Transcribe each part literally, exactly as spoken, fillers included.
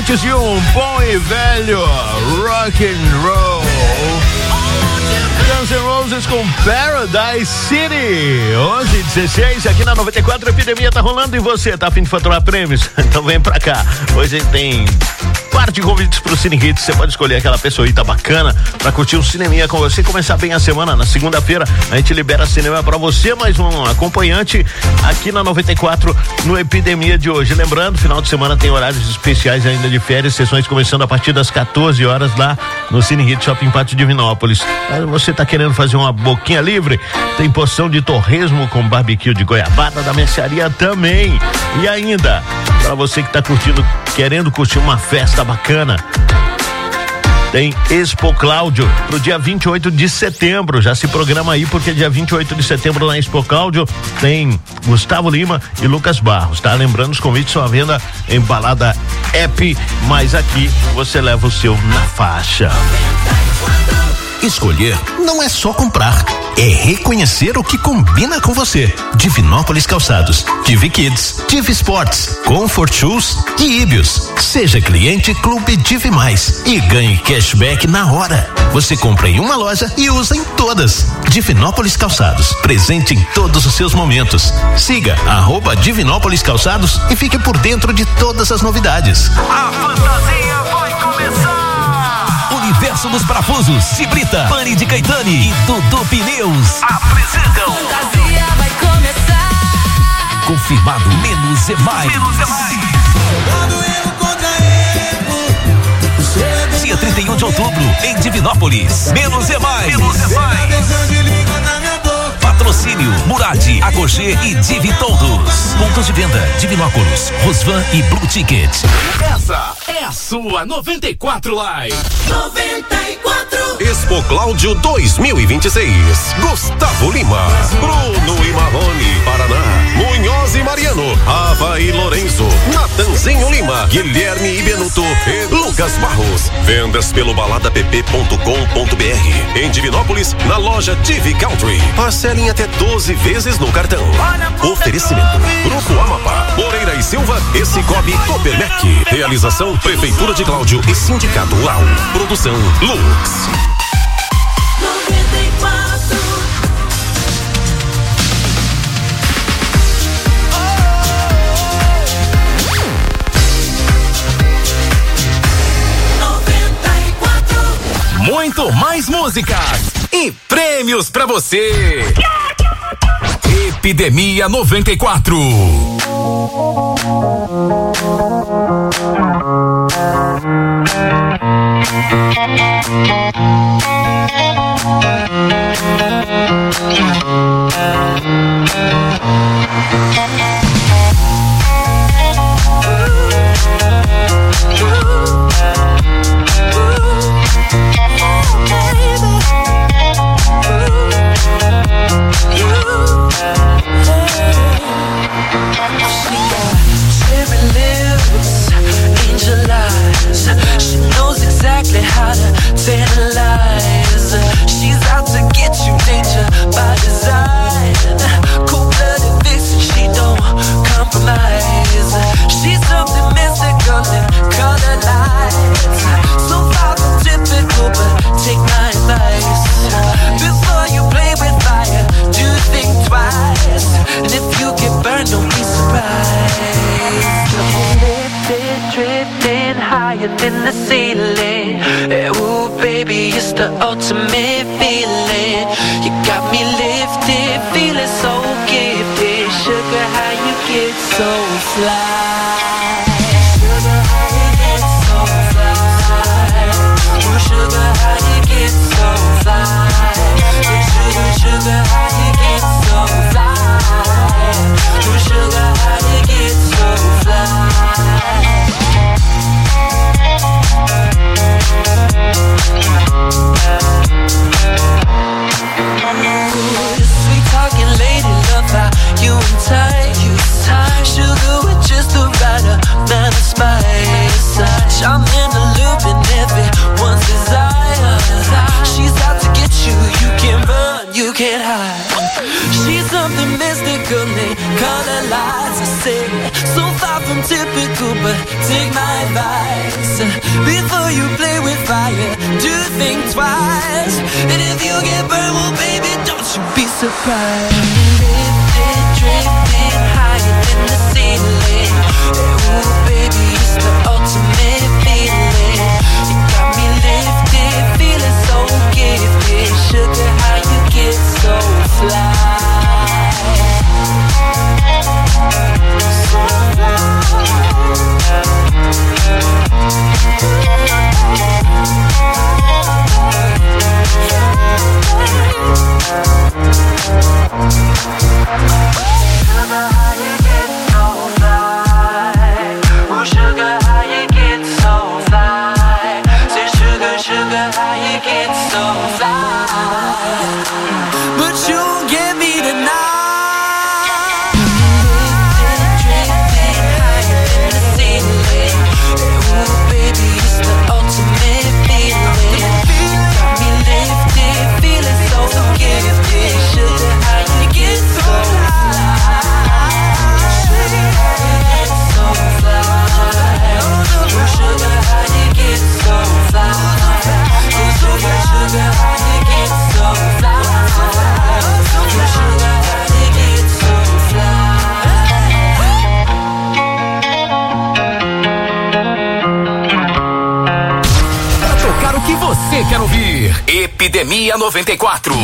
antes de um bom e velho rock and roll, Guns N' Roses com Paradise City. Onze e dezesseis aqui na noventa e quatro. A epidemia tá rolando e você tá a fim de faturar prêmios? Então vem pra cá. Hoje tem parte de convites pro Cine Hits. Você pode escolher aquela pessoita bacana pra curtir um cineminha com você, começar bem a semana. Na segunda-feira a gente libera cinema pra você, mais um acompanhante aqui na noventa e quatro no Epidemia de hoje. Lembrando, final de semana tem horários especiais ainda de férias, sessões começando a partir das quatorze horas lá no Cine Hits Shopping Pátio Divinópolis. Você tá querendo fazer uma boquinha livre? Tem porção de torresmo com barbecue de goiabada da mercearia também. E ainda, pra você que tá curtindo, querendo curtir uma festa bacana, tem Expo Cláudio pro dia vinte e oito de setembro. Já se programa aí, porque dia vinte e oito de setembro na Expo Cláudio tem Gustavo Lima e Lucas Barros, tá? Lembrando, os convites são à venda em Balada App, mas aqui você leva o seu na faixa. Escolher não é só comprar, é reconhecer o que combina com você. Divinópolis Calçados, Divi Kids, Divi Sports, Comfort Shoes e Ibios. Seja cliente Clube Divi Mais e ganhe cashback na hora. Você compra em uma loja e usa em todas. Divinópolis Calçados, presente em todos os seus momentos. Siga arroba Divinópolis Calçados e fique por dentro de todas as novidades. A fantasia vai começar! Universo dos Parafusos, Cibrita, Pane de Caetani e Dudu Pneus apresentam Fantasia vai começar. Confirmado, menos é mais. Menos é mais. Dia trinta e um de outubro, em Divinópolis. Menos é mais. Menos é mais. Patrocínio Murad, Agogê e Divi Todos. Pontos de venda: Divinópolis, Rosvan e Blue Ticket. Essa é a sua noventa e quatro Live. noventa e quatro. Expo Cláudio dois mil e vinte e seis. Gustavo Lima, Bruno e Marrone, Paraná, Munhoz e Mariano, Ava e Lorenzo, Natanzinho Lima, Guilherme e Benuto e Lucas Barros. Vendas pelo balada p p ponto com ponto b r. Em Divinópolis, na loja Divi Country. Parcelem até doze vezes no cartão. Oferecimento: Grupo Amapá, Moreira e Silva e Cicobi Copermec. Realização: Prefeitura de Cláudio e Sindicato Rural. Produção Lux. noventa e quatro. noventa e quatro. Muito mais músicas e prêmios pra você. Epidemia noventa e quatro. She knows exactly how to tantalize. She's out to get you, danger by design. Cold-blooded vixen, she don't compromise. She's something mystical in color lights. So far from typical, but take my advice. Before you play with fire, do think twice. And if you get burned, don't be surprised. Lifted, drifting higher than the ceiling. Ooh, baby, it's the ultimate feeling. You got me lifted, feeling so gifted. Sugar, how you get so fly? Sugar, how you get so fly? Ooh, sugar, how you get so fly? Sugar, sugar, how you get so fly? Ooh, sugar, how you get so fly? Sweet talking lady, love how you entice. Sugar with just the right amount of spice. Charming, allure, everyone's desire. She's out to get you, you can't run, you can't hide. She's something mystical in color lights. I say, so far from typical, but take my advice. do think twice. And if you get burned, well, baby, don't you be surprised. Drifting, drifting higher than the ceiling. Ooh, baby, it's the ultimate feeling. You got me lifted, feeling so gifted. Sugar, how you get so fly? So Sugar, how you get so fly? Oh, sugar, how you get so fly? Say, sugar, sugar, how you get so fly? But you won't get me tonight. Você quer ouvir Epidemia noventa e quatro.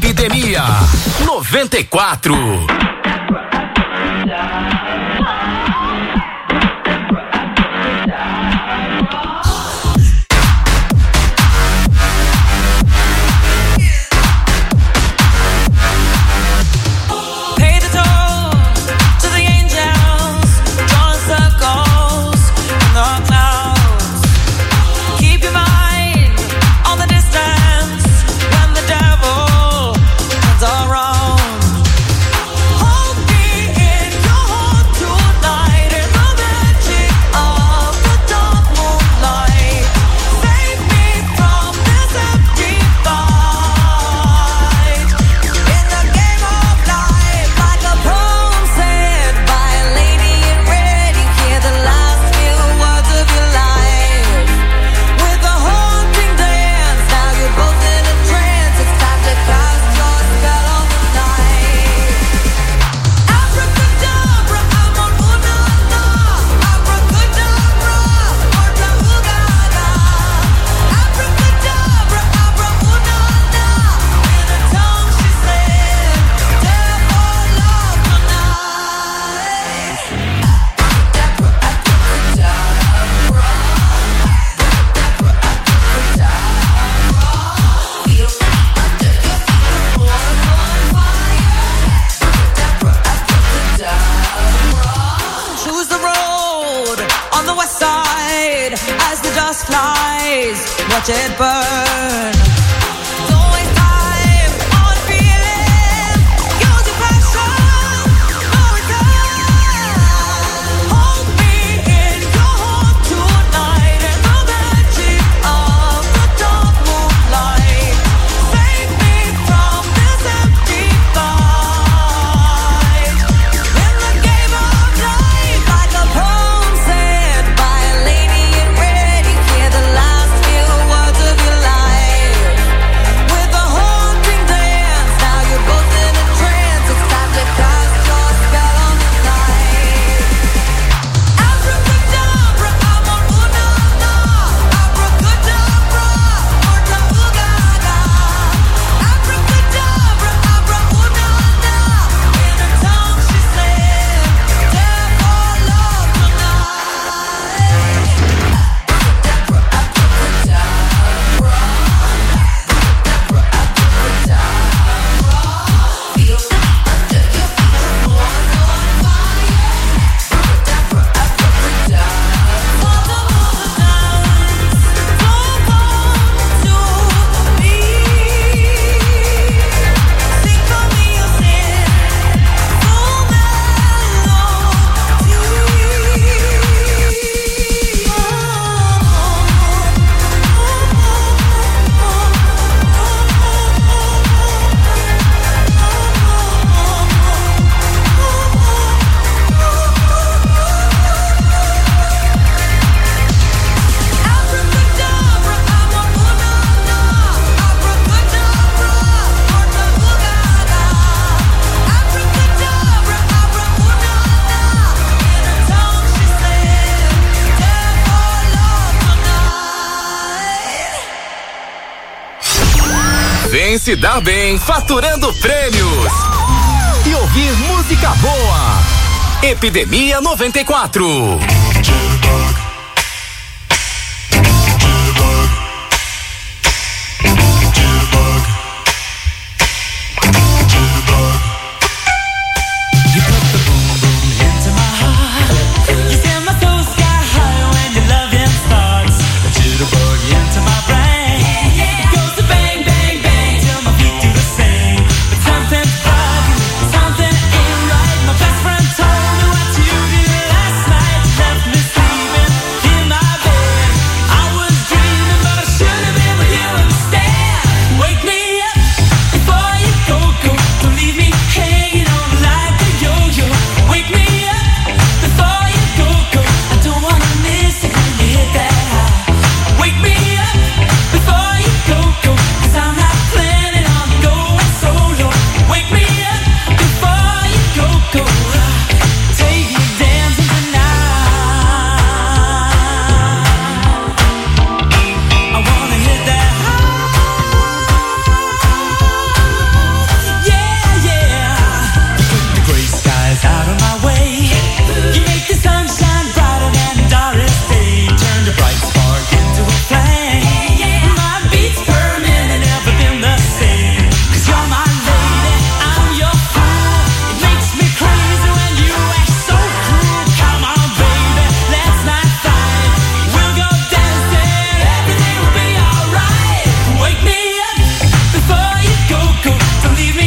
noventa e quatro. nice, watch it burn. Se dar bem, faturando prêmios. E ouvir música boa. Epidemia noventa e quatro.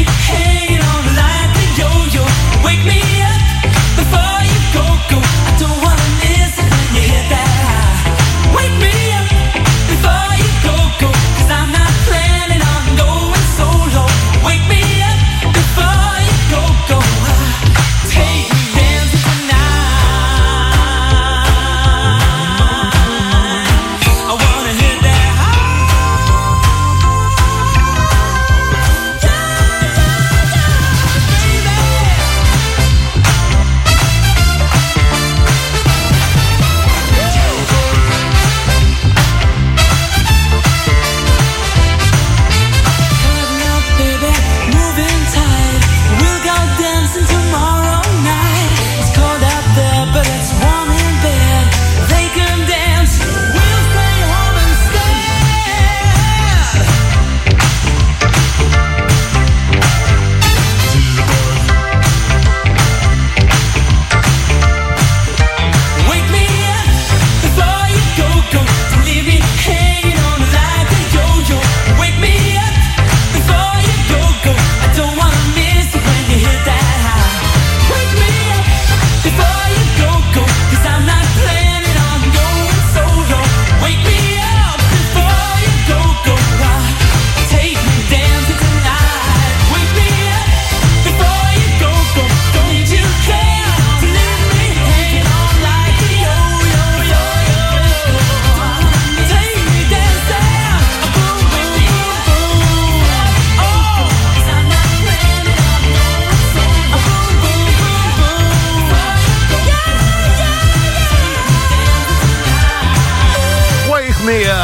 Don't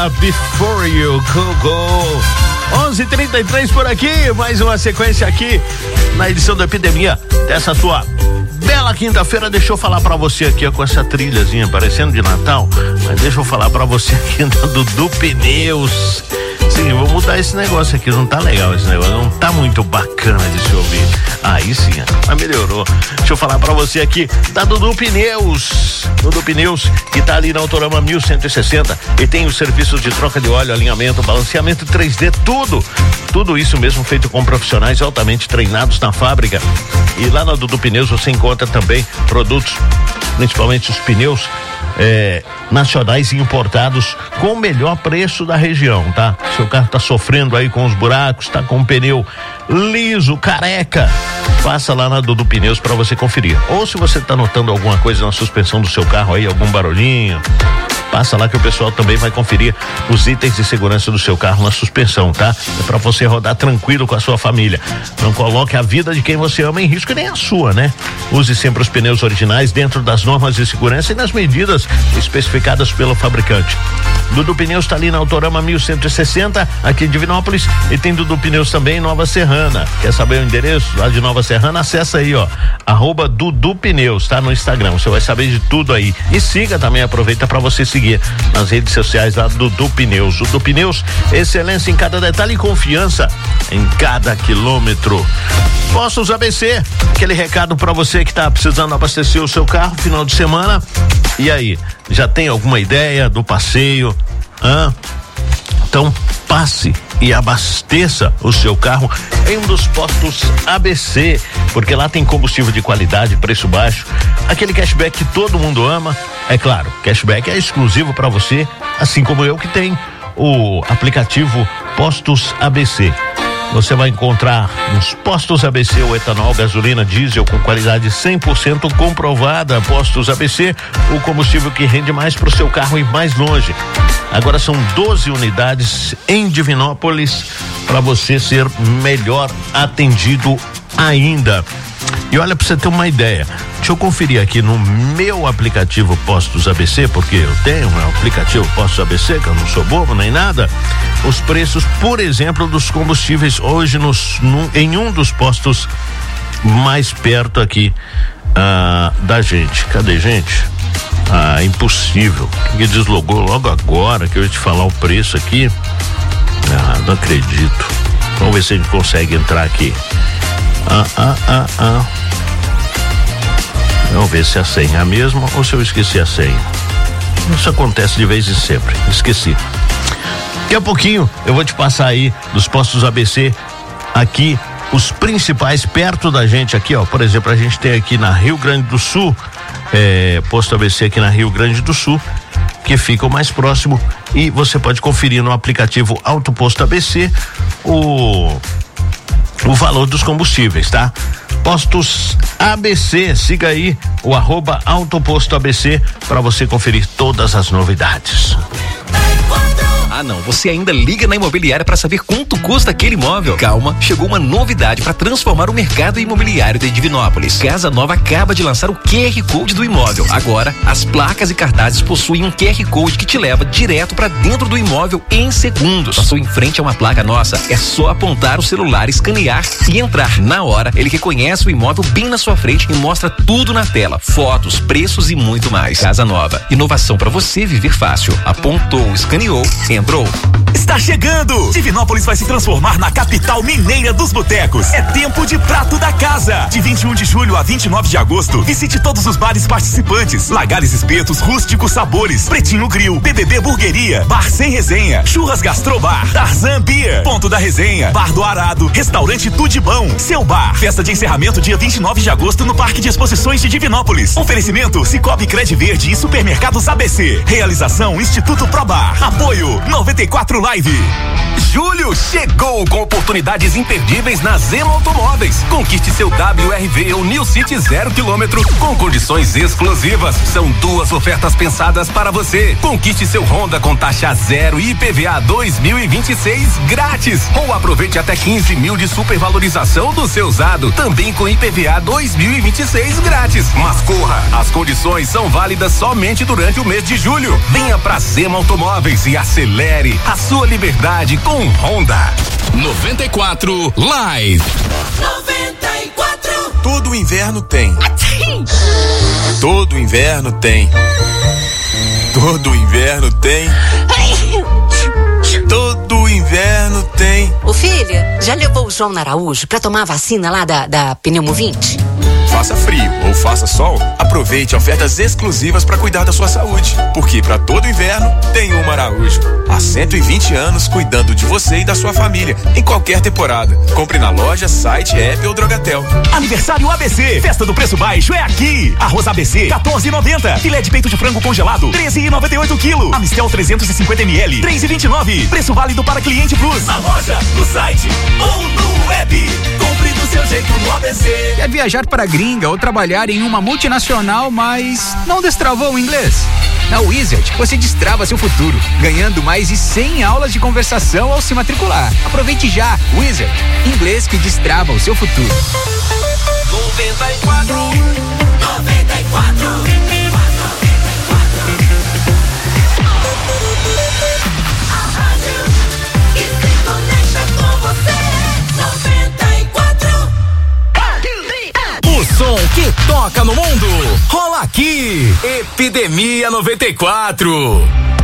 Before You Go. onze e trinta e três por aqui, mais uma sequência aqui na edição da Epidemia dessa tua bela quinta-feira. Deixa eu falar pra você aqui, ó, com essa trilhazinha parecendo de Natal, mas deixa eu falar pra você aqui da Dudu Pneus. Sim, vou mudar esse negócio aqui, não tá legal esse negócio, não tá muito bacana de se ouvir. Aí sim, mas melhorou. Deixa eu falar pra você aqui da Dudu Pneus. Dudu Pneus, que tá ali na Autorama mil cento e sessenta e tem os serviços de troca de óleo, alinhamento, balanceamento três D, tudo. Tudo isso mesmo feito com profissionais altamente treinados na fábrica. E lá na Dudu Pneus você encontra também produtos, principalmente os pneus É, nacionais e importados com o melhor preço da região, tá? Seu carro tá sofrendo aí com os buracos, tá com o pneu liso, careca, passa lá na Dudu Pneus para você conferir. Ou se você tá notando alguma coisa na suspensão do seu carro aí, algum barulhinho, passa lá que o pessoal também vai conferir os itens de segurança do seu carro na suspensão, tá? É pra você rodar tranquilo com a sua família. Não coloque a vida de quem você ama em risco e nem a sua, né? Use sempre os pneus originais dentro das normas de segurança e nas medidas especificadas pelo fabricante. Dudu Pneus tá ali na Autorama mil cento e sessenta, aqui em Divinópolis, e tem Dudu Pneus também em Nova Serrana. Quer saber o endereço lá de Nova Serrana? Acessa aí, ó, arroba Dudu Pneus, tá? No Instagram, você vai saber de tudo aí. E siga também, aproveita pra você seguir nas redes sociais lá do Dudu Pneus. Dudu Pneus, excelência em cada detalhe e confiança em cada quilômetro. Postos A B C, aquele recado pra você que tá precisando abastecer o seu carro final de semana. E aí, já tem alguma ideia do passeio? Hã? Então passe e abasteça o seu carro em um dos postos A B C, porque lá tem combustível de qualidade, preço baixo, aquele cashback que todo mundo ama. É claro, cashback é exclusivo para você, assim como eu que tem o aplicativo Postos A B C. Você vai encontrar nos postos A B C o etanol, gasolina, diesel com qualidade cem por cento comprovada. Postos A B C, o combustível que rende mais para o seu carro e mais longe. Agora são doze unidades em Divinópolis para você ser melhor atendido ainda. E olha, pra você ter uma ideia, deixa eu conferir aqui no meu aplicativo Postos A B C, porque eu tenho um aplicativo Postos A B C, que eu não sou bobo nem nada, os preços, por exemplo, dos combustíveis hoje nos, no, em um dos postos mais perto aqui ah, da gente. Cadê, gente? Ah, impossível, que deslogou logo agora que eu ia te falar o preço aqui. Ah, não acredito. Vamos ver se a gente consegue entrar aqui. Ah, ah, ah, ah. Vamos ver se é a senha mesmo ou se eu esqueci a senha. Isso acontece de vez em sempre. Esqueci. Daqui a pouquinho eu vou te passar aí dos postos A B C aqui, os principais perto da gente aqui, ó. Por exemplo, a gente tem aqui na Rio Grande do Sul, é, posto A B C aqui na Rio Grande do Sul, que fica o mais próximo, e você pode conferir no aplicativo Auto Posto A B C o o valor dos combustíveis, tá? Postos A B C, siga aí o arroba Autoposto A B C para você conferir todas as novidades. Ah, não, você ainda liga na imobiliária para saber quanto custa aquele imóvel? Calma, chegou uma novidade para transformar o mercado imobiliário de Divinópolis. Casa Nova acaba de lançar o Q R Code do imóvel. Agora, as placas e cartazes possuem um Q R Code que te leva direto para dentro do imóvel em segundos. Passou em frente a uma placa nossa, é só apontar o celular, escanear e entrar. Na hora, ele reconhece o imóvel bem na sua frente e mostra tudo na tela, fotos, preços e muito mais. Casa Nova, inovação para você viver fácil. Apontou, escaneou, entrou. Está chegando! Divinópolis vai se transformar na capital mineira dos botecos. É tempo de prato da casa. De vinte e um de julho a vinte e nove de agosto, visite todos os bares participantes. Lagares Espetos, Rústicos Sabores, Pretinho Grill, B B B Burgueria, Bar Sem Resenha, Churras Gastrobar, Tarzan Beer, Ponto da Resenha, Bar do Arado, Restaurante Tudibão, Seu Bar. Festa de encerramento dia vinte e nove de agosto no Parque de Exposições de Divinópolis. Oferecimento Cicobi Cred Verde e Supermercados A B C. Realização Instituto Probar. Apoio noventa e quatro Live. Julho chegou com oportunidades imperdíveis na Zema Automóveis. Conquiste seu W R V ou New City zero quilômetro com condições exclusivas. São duas ofertas pensadas para você. Conquiste seu Honda com taxa zero e I P V A dois mil e vinte e seis grátis. Ou aproveite até quinze mil de supervalorização do seu usado, também com I P V A dois mil e vinte e seis grátis. Mas corra, as condições são válidas somente durante o mês de julho. Venha pra Zema Automóveis e acelere Acelere a sua liberdade com Honda. noventa e quatro Live. noventa e quatro. Todo inverno tem. Todo inverno tem. Todo inverno tem. Todo inverno tem. Ô filha, já levou o João na Araújo pra tomar a vacina lá da, da Pneumovinte? Faça frio ou faça sol, aproveite ofertas exclusivas para cuidar da sua saúde. Porque para todo inverno tem uma Araújo. Há cento e vinte anos cuidando de você e da sua família, em qualquer temporada. Compre na loja, site, app ou Drogatel. Aniversário A B C, festa do preço baixo é aqui. Arroz A B C, quatorze e noventa. Filé de peito de frango congelado, treze e noventa e oito quilo. Amistel trezentos e cinquenta mililitros, três e vinte e nove. Preço válido para cliente Plus. Na loja, no site ou no web. Compre do seu jeito no A B C. Quer viajar para a gringa ou trabalhar em uma multinacional, mas não destravou o inglês? Na Wizard, você destrava seu futuro, ganhando mais de cem aulas de conversação ao se matricular. Aproveite já, Wizard, inglês que destrava o seu futuro. noventa e quatro, noventa e quatro. O som que toca no mundo, rola aqui. Epidemia noventa e quatro.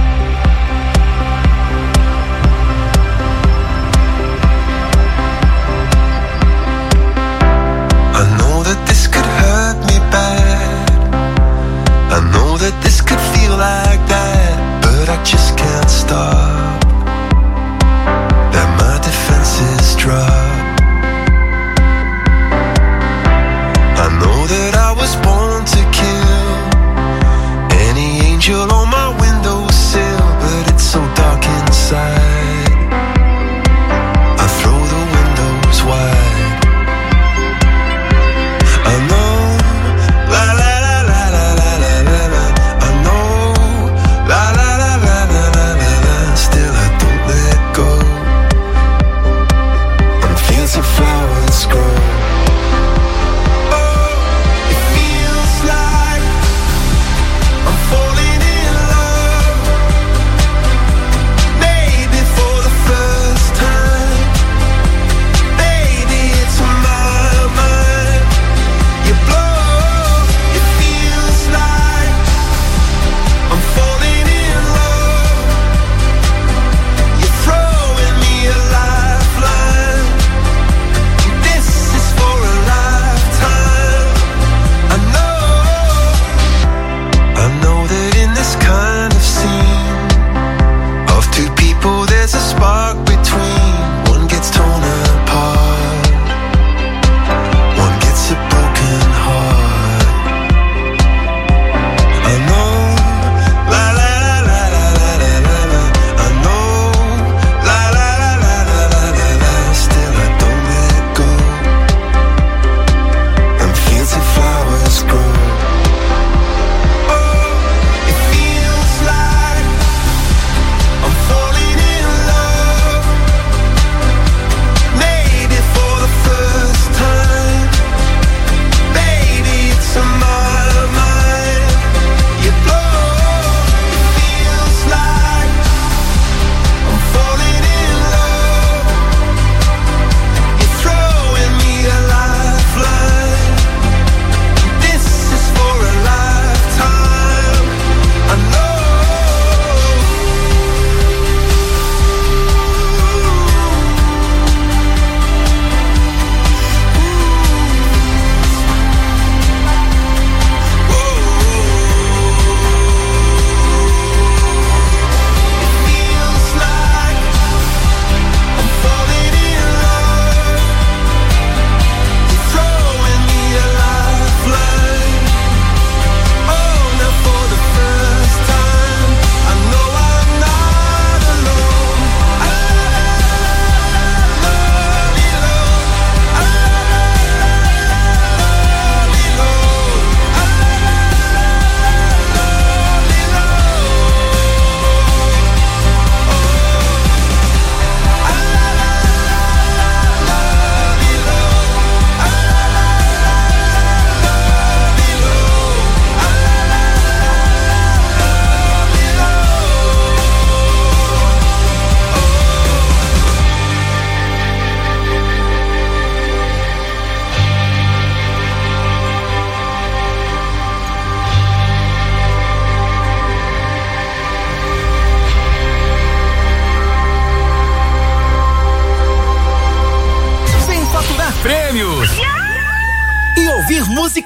I know that this could hurt me bad. I know that this could feel like that, but I just can't stop. That my defenses drop. I know that I was born to kill. Any angel on my windowsill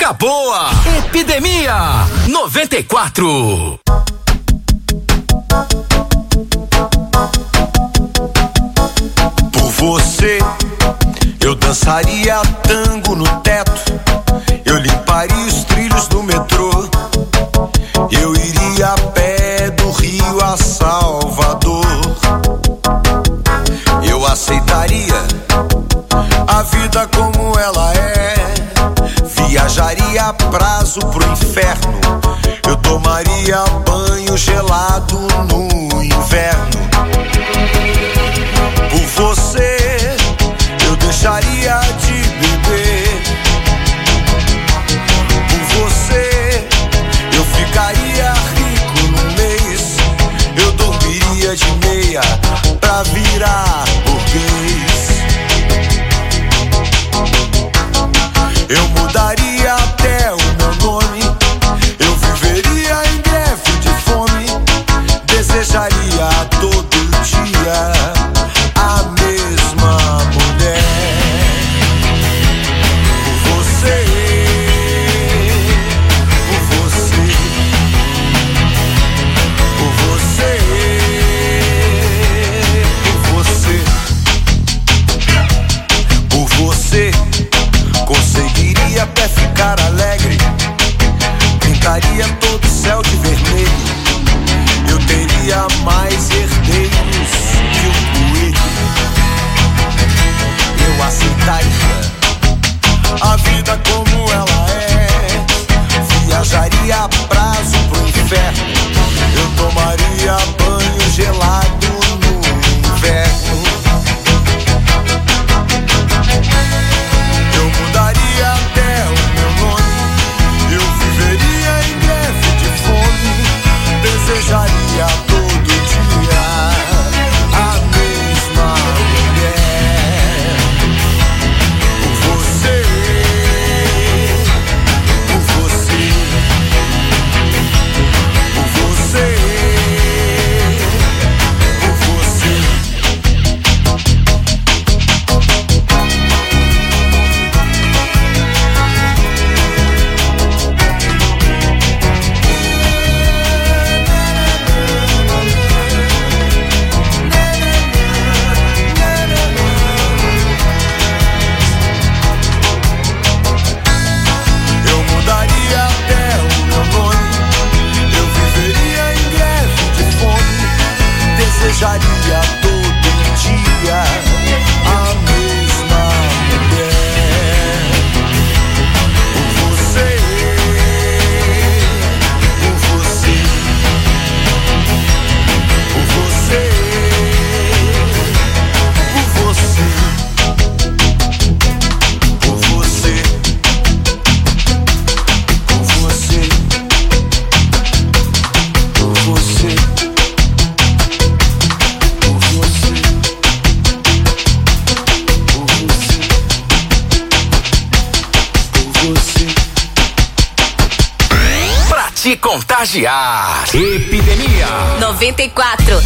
música boa. Epidemia noventa e quatro. Por você, eu dançaria tango no teto, eu limparia os trilhos do metrô, eu iria a pé do Rio a Salvador, eu aceitaria a vida como ela é, viajaria a prazo pro inferno, eu tomaria banho gelado no inverno. Por você, eu deixaria de beber. Por você, eu ficaria rico no mês. Eu dormiria de meia pra virar burguês. Eu mudaria até o meu nome. Eu viveria em greve de fome. Desejaria todo dia a mesma mulher. Por você, por você, por você, por você, por você, conseguiria até ficar alegre, pintaria todo o céu de vermelho, eu teria mais herdeiros que um coelho. Eu aceitaria a vida como ela é, viajaria a prazo pro inferno, eu tomaria banho gelado no inverno. Eu mudaria até o meu nome, eu viveria em greve de fome, desejaria todo dia a mesma mulher. Por você, por você, por você, por você. Eu mudaria até o meu nome, eu viveria em greve de fome, desejaria todo dia a mesma mulher. Por você, por você, por você, por você, por você, por você, por você, por você, por você. Pra te contagiar. Epidemia noventa e quatro.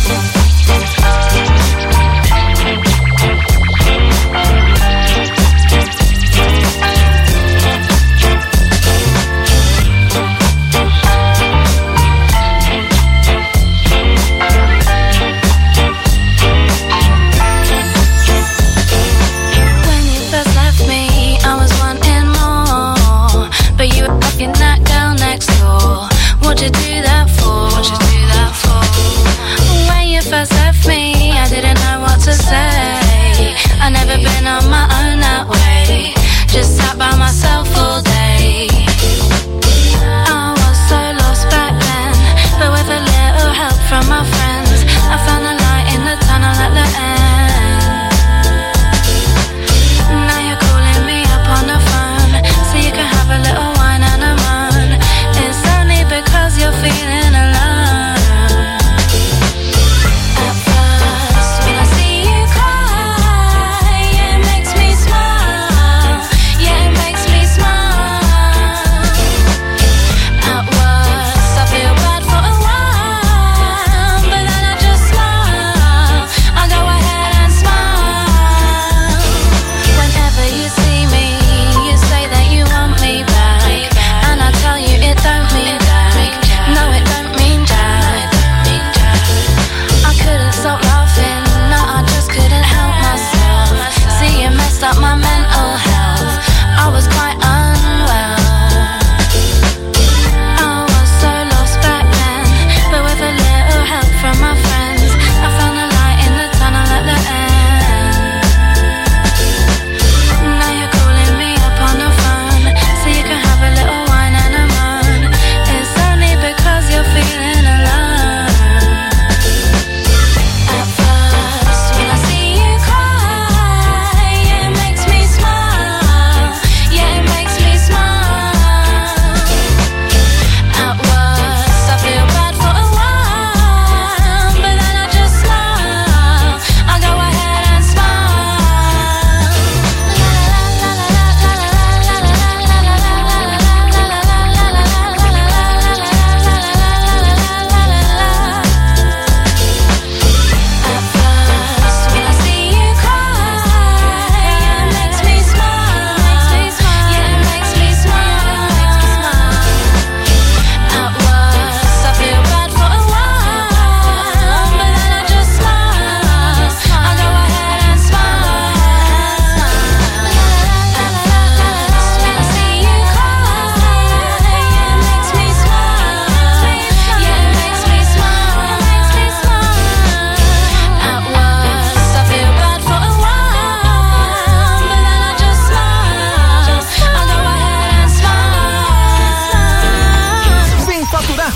When you first left me, I was wanting more, but you were fucking that girl next door. What'd you do that for? What'd you do that for? When you first left me, I didn't know what to say. I never been on my own that way. Just sat by myself all day. I was so lost back then, but with a little help from my friends, I found the light in the tunnel at the end. Now you're calling me up on the phone, so you can have a little wine and a moan. It's only because you're feeling alone. At first, when I see you cry, it makes me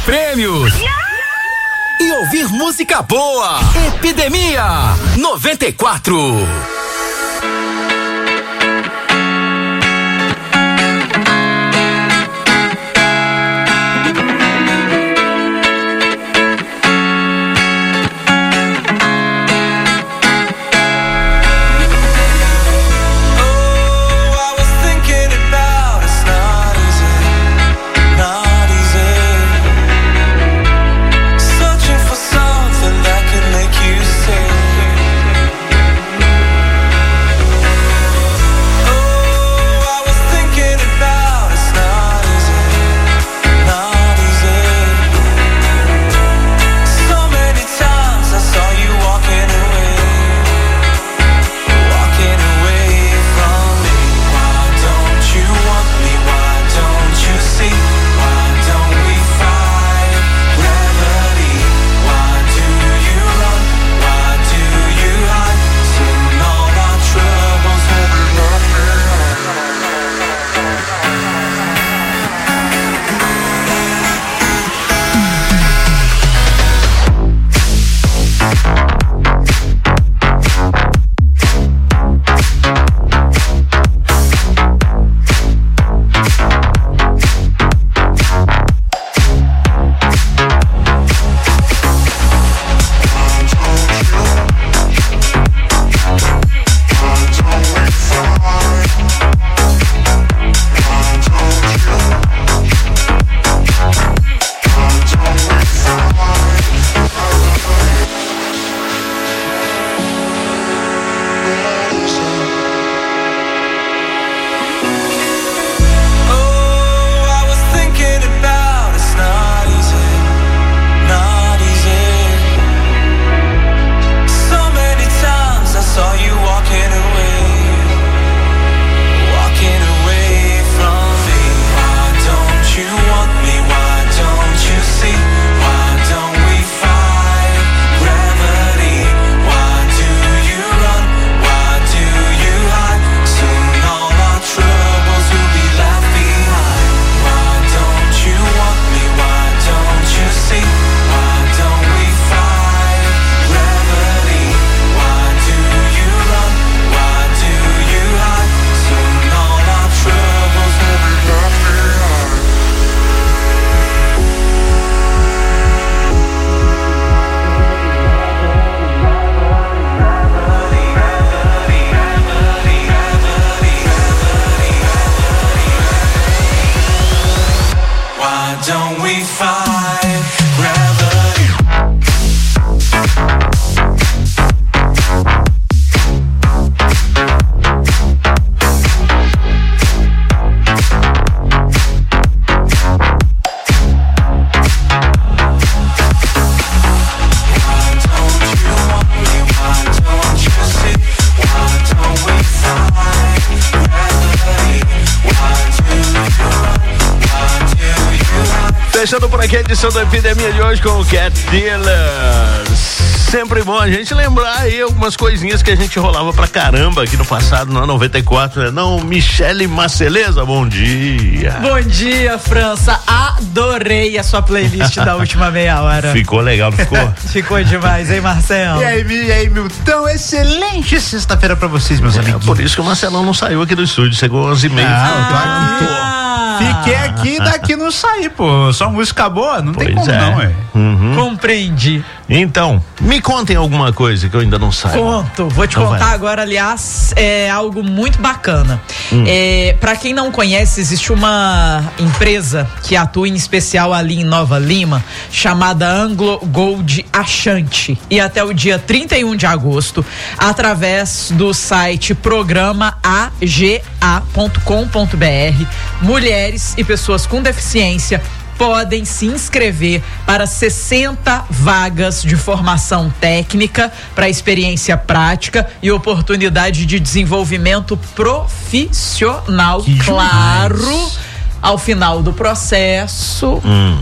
prêmios. E ouvir música boa. Epidemia noventa e quatro. Fechando por aqui a edição da Epidemia de hoje com o Cat Dealers. Sempre bom a gente lembrar aí algumas coisinhas que a gente rolava pra caramba aqui no passado, na noventa e quatro, né? Não, Michele Marceleza, bom dia. Bom dia, França. Adorei a sua playlist da última meia hora. Ficou legal, não ficou? Ficou demais, hein, Marcelo? E aí, e aí, Milton, excelente sexta-feira pra vocês, meus é, amigos. Por isso que o Marcelão não saiu aqui do estúdio, chegou às onze e meia. Ah, eu tô aqui. Ah. Fiquei aqui, daqui não saí, pô. Só música boa, não pois tem como é. não, é. Uhum. Compreendi. Então, me contem alguma coisa que eu ainda não saiba. Conto, vou te então contar vai. agora, aliás, é algo muito bacana. Hum. É, pra quem não conhece, existe uma empresa que atua em especial ali em Nova Lima, chamada Anglo Gold Ashanti. E até o dia trinta e um de agosto, através do site programa a g a ponto com ponto b r, mulheres e pessoas com deficiência podem se inscrever para sessenta vagas de formação técnica para experiência prática e oportunidade de desenvolvimento profissional. Que claro, demais. Ao final do processo, hum.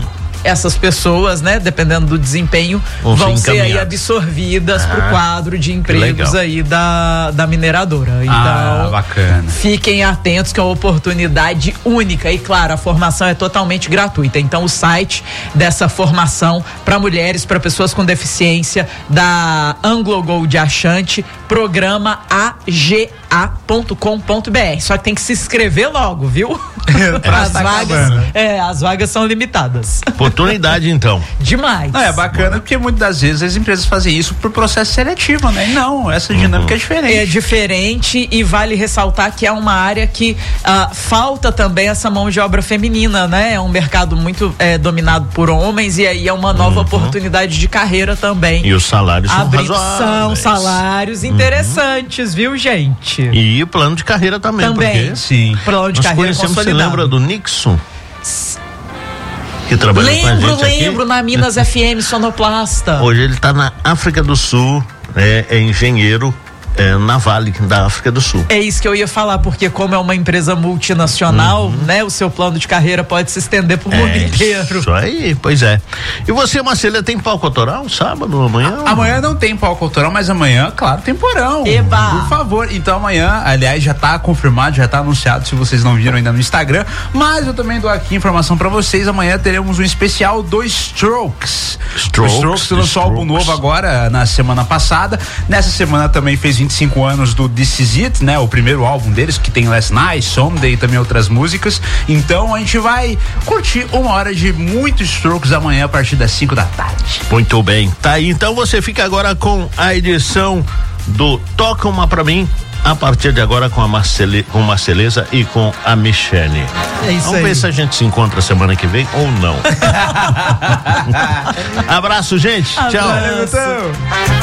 essas pessoas, né, dependendo do desempenho, vão, vão ser, ser aí absorvidas ah, pro quadro de empregos aí da, da mineradora. Então, ah, bacana. Fiquem atentos que é uma oportunidade única e, claro, a formação é totalmente gratuita. Então, o site dessa formação para mulheres, para pessoas com deficiência da Anglo Gold Achante, programa a g a ponto com ponto b r. Só que tem que se inscrever logo, viu? as tá vagas, é, as vagas são limitadas. Oportunidade, então. Demais. Não, é bacana porque muitas das vezes as empresas fazem isso por processo seletivo, né? Não, essa dinâmica uhum. é diferente. É diferente e vale ressaltar que é uma área que uh, falta também essa mão de obra feminina, né? É um mercado muito é, dominado por homens e aí é uma nova uhum. oportunidade de carreira também. E os salários são razoáveis. São salários interessantes, uhum. viu, gente? E o plano de carreira também. Também. Porque sim. Plano de nós carreira conhecemos, consolidado. Você lembra do Nixon? Que trabalhou lembro, com a gente lembro, aqui? na Minas F M, sonoplasta. Hoje ele está na África do Sul, é, é engenheiro é, na Vale da África do Sul. É isso que eu ia falar, porque como é uma empresa multinacional, uhum. né, o seu plano de carreira pode se estender pro mundo é, inteiro. Isso aí, pois é. E você, Marcela, tem palco autoral sábado, amanhã? A, amanhã não tem palco autoral, mas amanhã, claro, tem porão. Eba! Por favor. Então amanhã, aliás, já tá confirmado, já tá anunciado, se vocês não viram ainda no Instagram, mas eu também dou aqui informação pra vocês, amanhã teremos um especial do Strokes. Strokes. O Strokes lançou álbum novo agora, na semana passada. Nessa semana também fez vinte e cinco anos do This Is It, né? O primeiro álbum deles, que tem Last Night, Someday e também outras músicas. Então a gente vai curtir uma hora de muitos Strokes amanhã a partir das cinco da tarde. Muito bem. Tá aí. Então você fica agora com a edição do Toca Uma Pra Mim, a partir de agora com a Marcele, com Marceleza e com a Michele. É isso Vamos aí. ver se a gente se encontra semana que vem ou não. Abraço, gente. Abraço. Tchau. Valeu,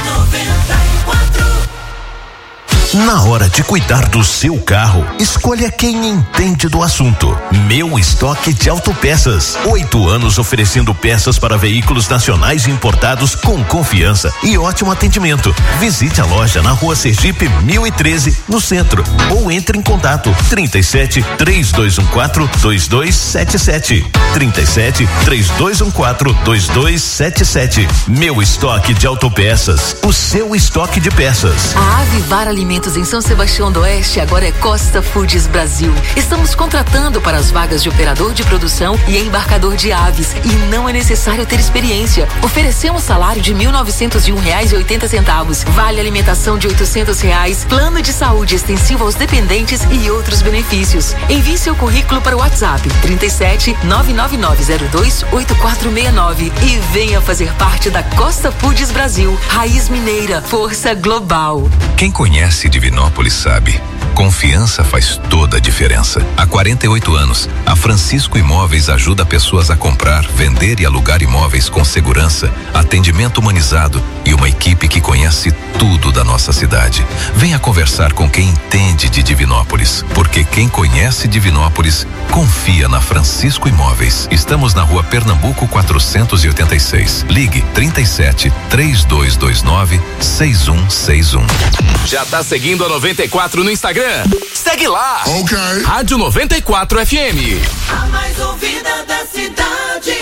Na hora de cuidar do seu carro, escolha quem entende do assunto. Meu Estoque de Autopeças. Oito anos oferecendo peças para veículos nacionais e importados com confiança e ótimo atendimento. Visite a loja na Rua Sergipe mil e treze, no centro, ou entre em contato trinta e sete, três dois um quatro, dois dois sete sete. trinta e sete, três dois um quatro, dois dois sete sete. Meu Estoque de Autopeças. O seu estoque de peças. A Avivar Alimentos em São Sebastião do Oeste agora é Costa Foods Brasil. Estamos contratando para as vagas de operador de produção e embarcador de aves e não é necessário ter experiência. Oferecemos salário de mil novecentos e um reais e oitenta centavos, vale alimentação de oitocentos reais, plano de saúde extensivo aos dependentes e outros benefícios. Envie seu currículo para o WhatsApp trinta e sete, nove nove nove zero dois, oito quatro seis nove e venha fazer parte da Costa Foods Brasil. Raiz mineira, força global. Quem conhece Divinópolis sabe, confiança faz toda a diferença. Há quarenta e oito anos, a Francisco Imóveis ajuda pessoas a comprar, vender e alugar imóveis com segurança, atendimento humanizado e uma equipe que conhece tudo da nossa cidade. Venha conversar com quem entende de Divinópolis, porque quem conhece Divinópolis confia na Francisco Imóveis. Estamos na Rua Pernambuco quatrocentos e oitenta e seis. Ligue trinta e sete, três dois dois nove, seis um seis um. Já tá seguindo a noventa e quatro no Instagram? Segue lá. Ok. Rádio noventa e quatro F M. A mais ouvida da cidade.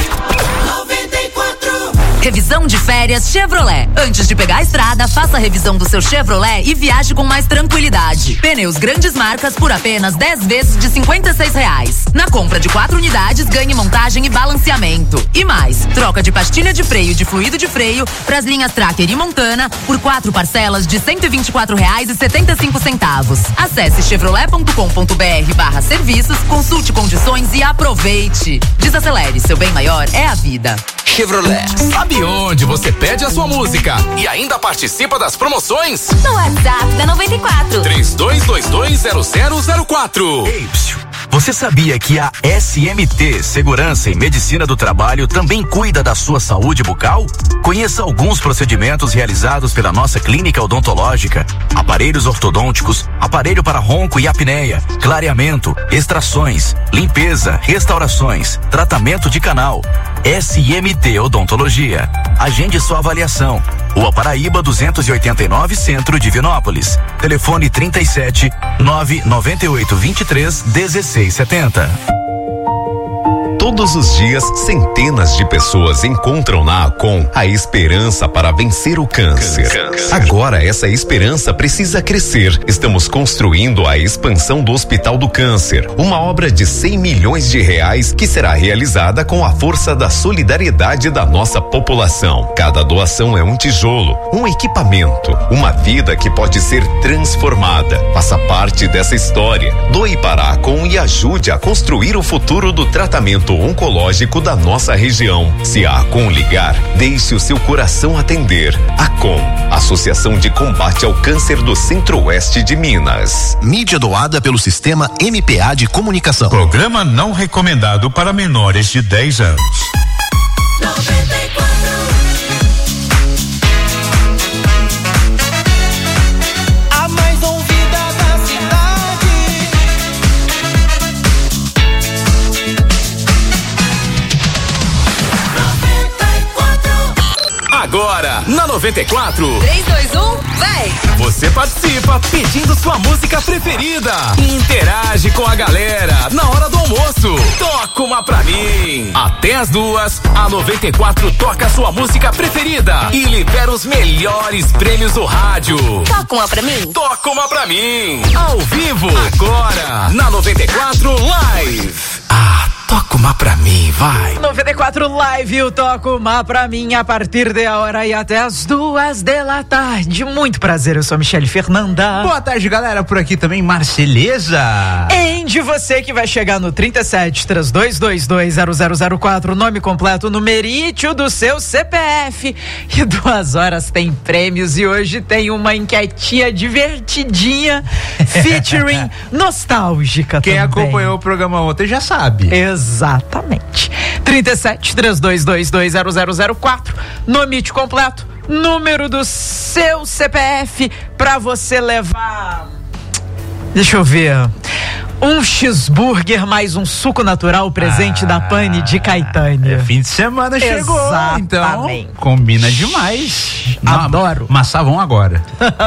noventa e quatro. Revisão de férias Chevrolet. Antes de pegar a estrada, faça a revisão do seu Chevrolet e viaje com mais tranquilidade. Pneus grandes marcas por apenas dez vezes de cinquenta e seis reais. Na compra de quatro unidades, ganhe montagem e balanceamento. E mais, troca de pastilha de freio e de fluido de freio para as linhas Tracker e Montana por quatro parcelas de cento e vinte e quatro reais e setenta e cinco centavos. Acesse chevrolet ponto com ponto br barra serviços, consulte condições e aproveite. Desacelere, seu bem maior é a vida. Chevrolet. Sabe onde você pede a sua música e ainda participa das promoções? No WhatsApp da noventa e quatro. três dois dois dois, zero zero zero quatro. Ei, você sabia que a S M T Segurança e Medicina do Trabalho também cuida da sua saúde bucal? Conheça alguns procedimentos realizados pela nossa clínica odontológica: aparelhos ortodônticos, aparelho para ronco e apneia, clareamento, extrações, limpeza, restaurações, tratamento de canal. S M T Odontologia. Agende sua avaliação. Rua Paraíba duzentos e oitenta e nove, Centro, Divinópolis. Telefone trinta e sete, nove nove oito, vinte e três, dezesseis setenta. Todos os dias, centenas de pessoas encontram na Acom a esperança para vencer o câncer. câncer. Agora essa esperança precisa crescer. Estamos construindo a expansão do Hospital do Câncer, uma obra de cem milhões de reais que será realizada com a força da solidariedade da nossa população. Cada doação é um tijolo, um equipamento, uma vida que pode ser transformada. Faça parte dessa história. Doe para a Acom e ajude a construir o futuro do tratamento oncológico da nossa região. Se a Acom ligar, deixe o seu coração atender. Acom, Associação de Combate ao Câncer do Centro-Oeste de Minas. Mídia doada pelo Sistema M P A de Comunicação. Programa não recomendado para menores de dez anos. A mais ouvida da cidade. Agora, na noventa e quatro. três, dois, um, vai! Você participa pedindo sua música preferida. E interage com a galera na hora do almoço. Toca uma pra mim. Até as duas, a noventa e quatro toca sua música preferida e libera os melhores prêmios do rádio. Toca uma pra mim. Toca uma pra mim. Ao vivo, agora, na noventa e quatro Live. Ah, toca uma pra mim, vai. noventa e quatro Live, eu toco uma pra mim a partir da hora e até as duas da tarde. Muito prazer, eu sou a Michele Fernanda. Boa tarde, galera. Por aqui também, Marceleza. Andy, você que vai chegar no trinta e sete, três dois dois dois, zero zero zero quatro, nome completo, numerítio do seu C P F. E duas horas tem prêmios e hoje tem uma enquetinha divertidinha, featuring nostálgica. Quem também acompanhou o programa ontem já sabe. Exatamente. trinta e sete, três dois dois dois, zero zero zero quatro, nome completo, número do seu C P F pra você levar. Deixa eu ver. Um cheeseburger mais um suco natural, presente ah, da Pane de Caetânia. É, fim de semana chegou, exatamente. Então combina demais. Adoro. Massavam agora.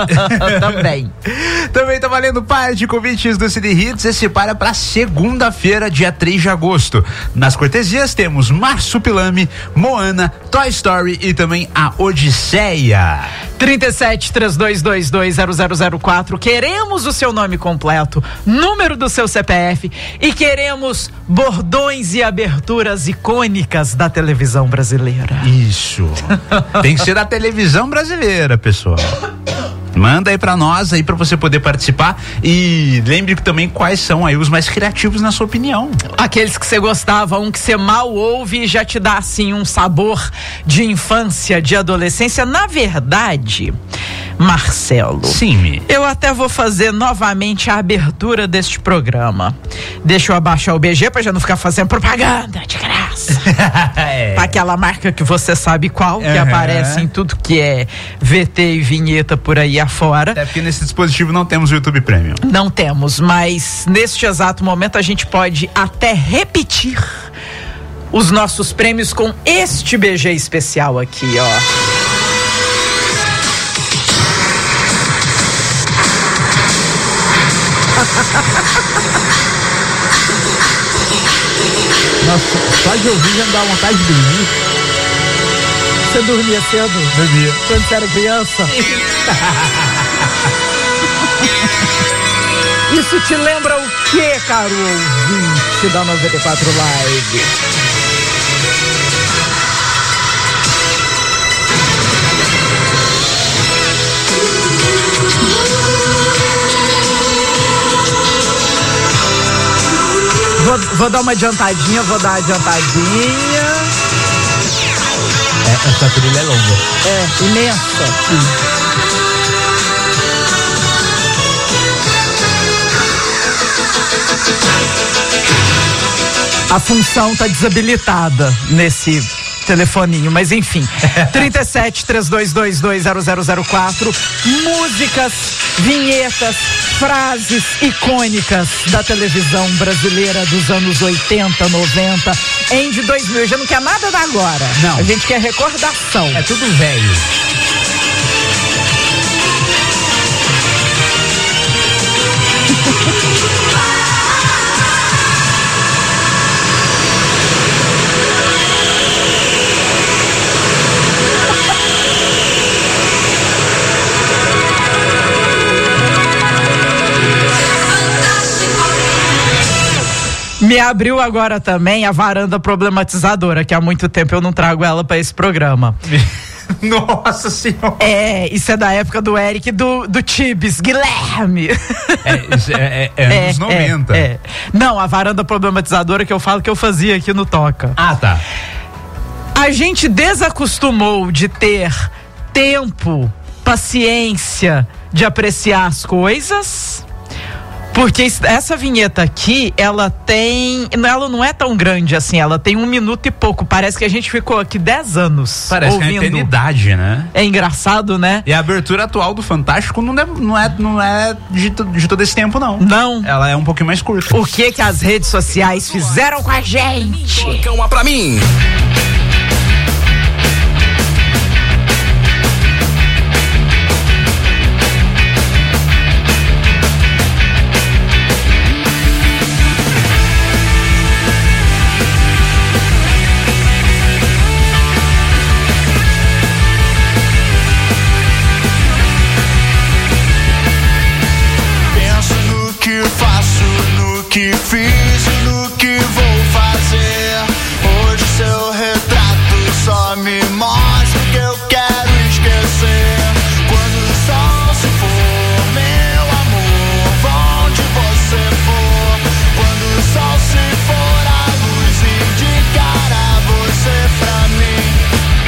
Também. Também tá valendo par de convites do City Hits. Esse para pra segunda-feira, dia três de agosto. Nas cortesias temos Marsupilame, Moana, Toy Story e também a Odisseia. trinta e sete, três dois dois dois, zero zero zero quatro. Queremos o seu nome completo, número do seu C P F e queremos bordões e aberturas icônicas da televisão brasileira. Isso. Tem que ser da televisão brasileira, pessoal. Manda aí pra nós aí pra você poder participar e lembre também quais são aí os mais criativos na sua opinião. Aqueles que você gostava, um que você mal ouve e já te dá assim um sabor de infância, de adolescência. Na verdade, Marcelo. Sim. Eu até vou fazer novamente a abertura deste programa. Deixa eu abaixar o B G pra já não ficar fazendo propaganda de graça. É. Pra aquela marca que você sabe qual, que uhum. aparece em tudo que é V T e vinheta por aí afora. Até porque nesse dispositivo não temos o YouTube Premium. Não temos, mas neste exato momento a gente pode até repetir os nossos prêmios com este B G especial aqui, ó. Nossa, só de ouvir já me dá vontade de dormir. Você dormia cedo? Dormia. Quando você era criança? Isso te lembra o que, caro ouvinte da noventa e quatro Live? Vou, vou dar uma adiantadinha, vou dar uma adiantadinha. É, essa trilha é longa. É, imensa. Sim. A função tá desabilitada nesse telefoninho, mas enfim. trinta e sete, três dois dois dois, zero zero zero quatro. Músicas, vinhetas, frases icônicas da televisão brasileira dos anos oitenta, noventa, em de dois mil. Já não quer nada da agora. Não. A gente quer recordação. É tudo velho. Me abriu agora também a varanda problematizadora, que há muito tempo eu não trago ela pra esse programa. Nossa senhora. É, isso é da época do Eric do, do Tibes, Guilherme. É, isso é, é, é anos noventa. É, é. Não, a varanda problematizadora que eu falo que eu fazia aqui no Toca. Ah, tá. A gente desacostumou de ter tempo, paciência de apreciar as coisas. Porque essa vinheta aqui, ela tem... Ela não é tão grande assim, ela tem um minuto e pouco. Parece que a gente ficou aqui dez anos Parece ouvindo. que é uma eternidade, né? É engraçado, né? E a abertura atual do Fantástico não é, não é, não é de, de todo esse tempo, não. Não. Ela é um pouquinho mais curta. O que que as redes sociais fizeram com a gente? Toca uma pra mim. Que fiz e no que vou fazer. Hoje seu retrato só me mostra o que eu quero esquecer. Quando o sol se for, meu amor, vá onde você for. Quando o sol se for, a luz indicará você pra mim.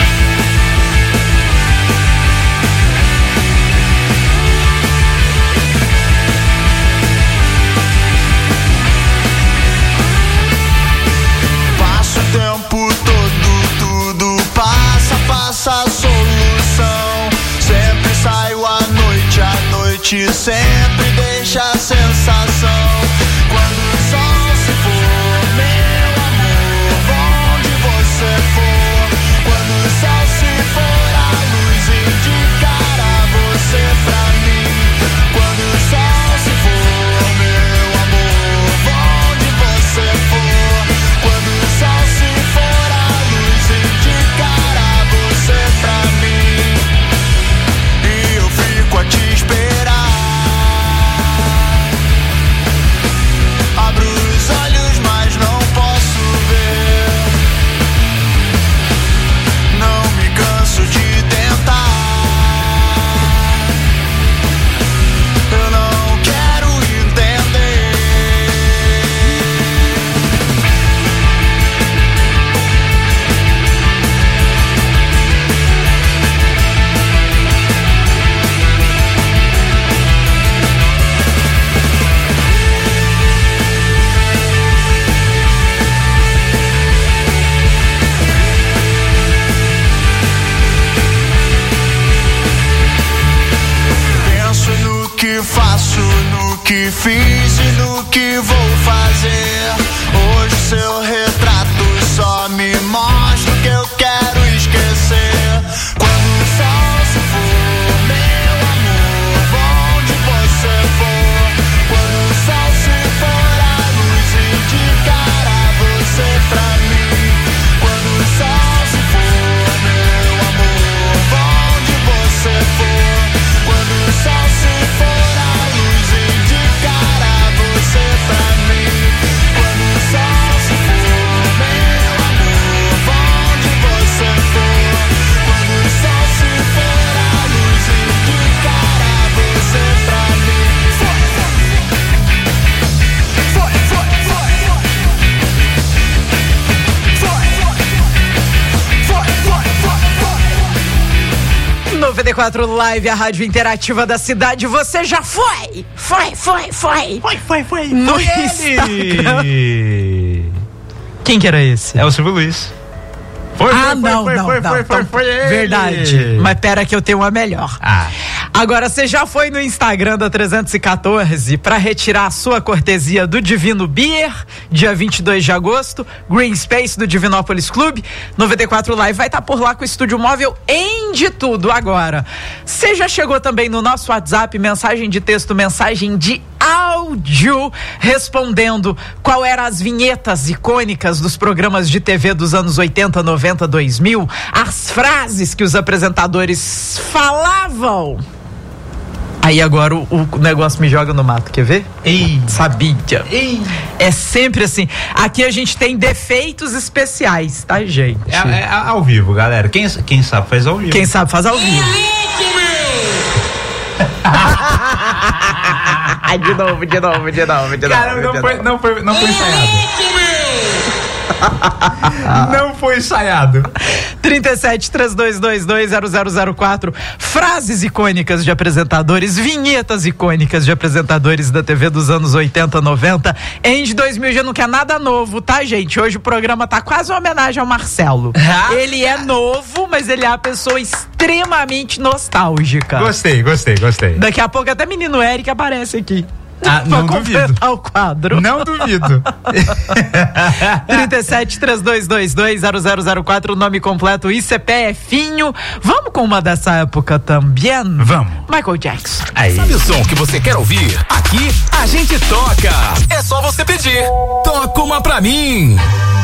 Passa a solução. Sempre saio à noite, à noite sempre deixa a sensação. Quando o sol se for, meu amor, vá onde você for. Quando o sol se for, a luz indicará você pra mim. Quando o sol se for, meu amor, vá onde você for. Quando o sol se for, a luz indicará você pra mim, e eu fico a te esperar. Abro os olhos, mas não posso ver. Não me canso de tentar. Eu não quero entender. Penso no que faço, no que fiz e no que vou fazer. Hoje seu retrato só me mostra o que eu quero esquecer. Quando o sol se for, meu amor, vá onde você for. Quando o sol se for, a luz indicará você pra mim. Quando o sol se for, meu amor, vá onde você for. Quando o sol se for, a luz indicará você pra mim. Quando o sol se for, meu amor, vá onde você for. Quando o sol se for, a luz indicará você pra mim. Foi, foi, foi, foi. Foi, foi, foi, foi. noventa e quatro Live, a rádio interativa da cidade. Você já foi? Foi, foi, foi. Foi, foi, foi. No Foi Instagram. ele. Quem que era esse? É o Silvio Luiz. Foi, ah, foi, não, foi, não, foi, não. foi, foi, Então, foi ele. verdade. Mas pera que eu tenho uma melhor. Ah. Agora, você já foi no Instagram da trezentos e quatorze para retirar a sua cortesia do Divino Beer, dia vinte e dois de agosto, Green Space do Divinópolis Clube. noventa e quatro Live vai estar por lá com o estúdio móvel em de tudo agora. Você já chegou também no nosso WhatsApp, mensagem de texto, mensagem de áudio, respondendo qual eram as vinhetas icônicas dos programas de T V dos anos oitenta, noventa, dois mil, as frases que os apresentadores falavam. Aí agora o, o negócio me joga no mato, quer ver? Ei. Sabia. Ei. É sempre assim. Aqui a gente tem defeitos especiais, tá, gente? É, é ao vivo, galera. Quem, quem sabe faz ao vivo. Quem sabe faz ao vivo. de novo, de novo, de novo, de novo. Cara, não foi, não foi, não foi ensaiado. Não foi ensaiado. trinta e sete, três dois dois dois, zero zero zero quatro. Frases icônicas de apresentadores, vinhetas icônicas de apresentadores da T V dos anos oitenta, noventa. Em de dois mil já não quer nada novo, tá, gente? Hoje o programa tá quase uma homenagem ao Marcelo. Ele é novo, mas ele é uma pessoa extremamente nostálgica. Gostei, gostei, gostei. Daqui a pouco até menino Eric aparece aqui. Ah, não duvido. O quadro. Não duvido. trinta e sete, três dois dois dois, zero zero zero quatro, nome completo e C P F-inho. Vamos com uma dessa época também? Vamos. Michael Jackson. Aí. Sabe o som que você quer ouvir? Aqui a gente toca. É só você pedir. Toca uma pra mim.